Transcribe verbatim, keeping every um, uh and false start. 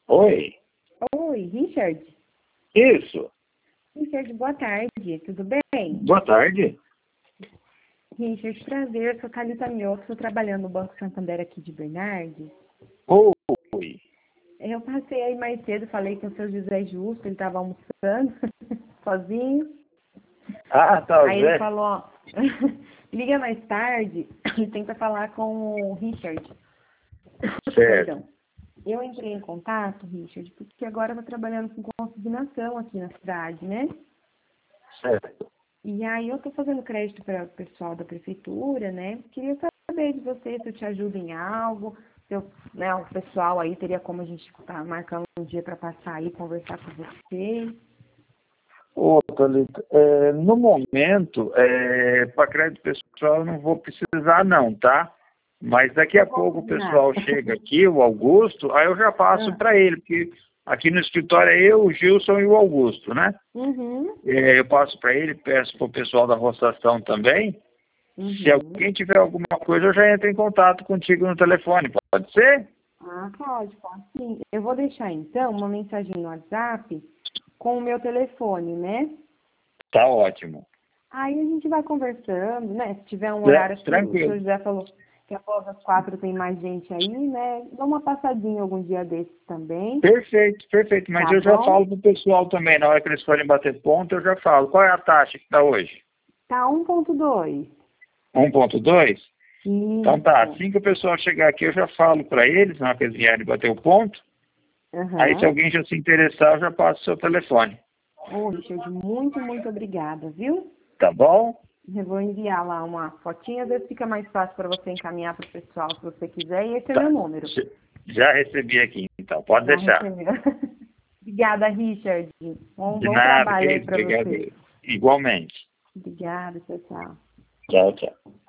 Oi, Oi, Richard. isso. Richard, boa tarde, tudo bem? Boa tarde. Richard, prazer, sou Thalita Mioto, estou trabalhando no Banco Santander aqui de Bernardes. Oi. Eu passei aí mais cedo, falei com o seu José Justo, ele estava almoçando sozinho. Ah, tá, Aí ele Zé. falou, ó, liga mais tarde e tenta falar com o Richard. Certo. Perdão. Eu entrei em contato, Richard, porque agora eu estou trabalhando com consignação aqui na cidade, né? Certo. E aí eu estou fazendo crédito para o pessoal da prefeitura, né? Queria saber de você se eu te ajudo em algo, se eu, né, o pessoal aí teria como a gente estar marcando um dia para passar aí, conversar com você. Ô, Thalita, é, no momento, é, para crédito pessoal eu não vou precisar não, tá? Mas daqui a pouco o pessoal chega aqui, o Augusto, aí eu já passo Ah. para ele, porque aqui no escritório é eu, o Gilson e o Augusto, né? Uhum. É, eu passo para ele, peço para o pessoal da rotação também. Uhum. Se alguém tiver alguma coisa, eu já entro em contato contigo no telefone, pode ser? Ah, pode, pode sim. Eu vou deixar então uma mensagem no WhatsApp com o meu telefone, né? Tá ótimo. Aí a gente vai conversando, né? Se tiver um É, horário que o tranquilo. senhor José falou que após as quatro tem mais gente aí, né? Dá uma passadinha algum dia desses também. Perfeito, perfeito. Mas Tá eu já bom? falo pro pessoal também, na hora que eles forem bater ponto, eu já falo. Qual é a taxa que tá hoje? Tá um ponto dois. um ponto dois? Isso. Então tá, assim que o pessoal chegar aqui, eu já falo para eles, na hora que eles vierem bater o ponto. Aí se Aham. alguém já se interessar, eu já passo o seu telefone. Ô, Richard, muito, muito obrigada, viu? Tá bom? Eu vou enviar lá uma fotinha, às vezes fica mais fácil para você encaminhar para o pessoal se você quiser, e esse é meu Tá. número. Já recebi aqui, então. Pode Já deixar. recebeu. Obrigada, Richard. Um De bom nada, que trabalho aí isso. para Obrigado. você. Igualmente. Obrigada, tchau, tchau. Tchau, tchau.